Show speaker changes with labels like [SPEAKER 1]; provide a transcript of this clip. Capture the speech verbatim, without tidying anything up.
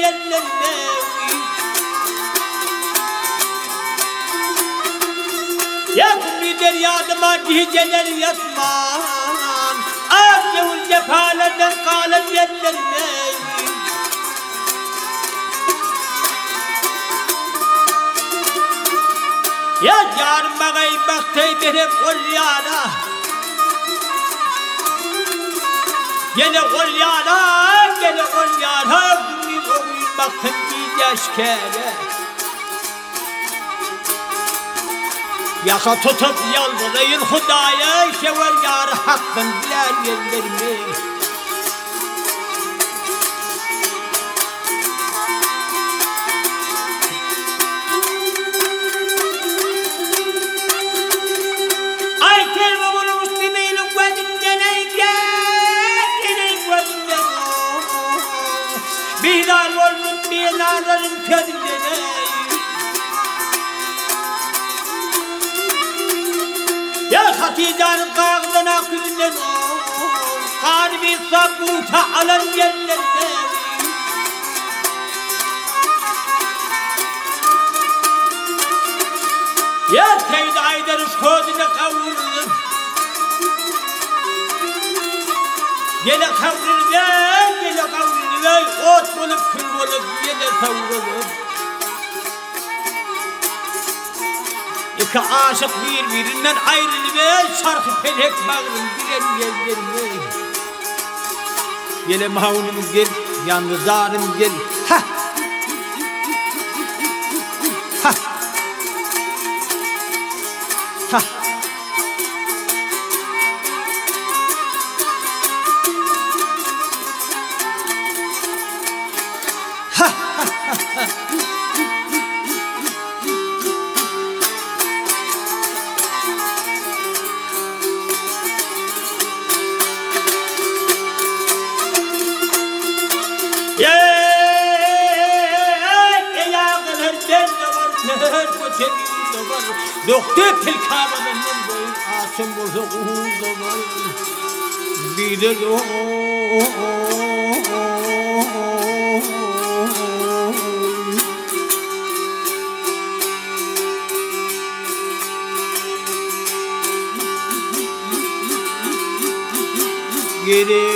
[SPEAKER 1] yerlerine. Yakın bir deryadıma geceler yatmam, ah yavul cephalerden kalan yerlerine. Ya yarın bakayım bak teybere kol yana, gene kol yana, gene kol yana. Gündüz okuyun baktım bir yaş kere. Yaka tutup yalvarayın Hudaya, şeval yarı hakkın bilen yerlerimi. Ay kelime bunu muslimeyle gözümden eyke, gene gözümden o. Bir dar olmuş bir narların közümden ey. Ya Hatice'nin kağıdan akülünden o, kalbi sabuta alan yerlerde. Ya teyze Aydar'ın közüne kavrulur, gele kavrulur, gele kavrulur, ot bulup kül bulup gele savrulur. İki aşık birbirinden ayrılır, şarkı pelek bağırın bilen yerlerine. Gele mavunum gel, yalnızlarım gel. Ha! Ha! Ha! Ha! Ha! Doktor tilkamadan boyun asım bozuk uğurda var. Bir de o geri